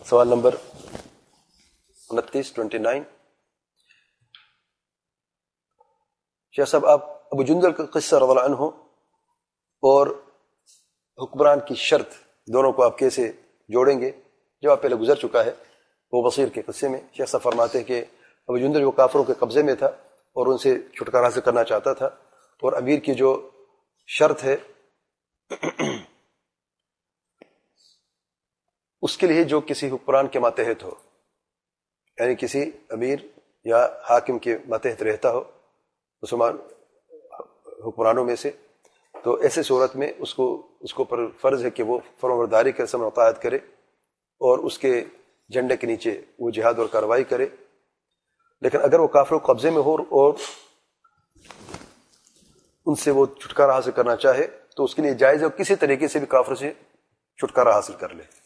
सवाल नंबर 29 शेख साहब, आप अबू जुंदल का किस्सा रज़ियल्लाहु अन्हु और हुक्मरान की शर्त दोनों को आप कैसे जोड़ेंगे? जवाब पहले गुजर चुका है। वो बसीर के किस्से में शेख साहब फरमाते हैं कि अबू जुंदल जो काफिरों के कब्जे में था और उनसे छुटकारा हासिल करना चाहता था, और अमीर की जो शर्त है उसके लिए जो किसी हुक्मरान के मातहत हो, यानी किसी अमीर या हाकिम के मातहत रहता हो मुसलमान हुक्मरानों में से, तो ऐसे सूरत में उसको पर फर्ज है कि वो फरमाबरदारी करे, समअ व ताअत करे और उसके झंडे के नीचे वो जिहाद और कार्रवाई करे। लेकिन अगर वो काफिरों के कब्जे में हो और उनसे वो छुटकारा हासिल करना चाहे तो उसके लिए जायज है किसी तरीके से भी काफिर से छुटकारा हासिल कर ले।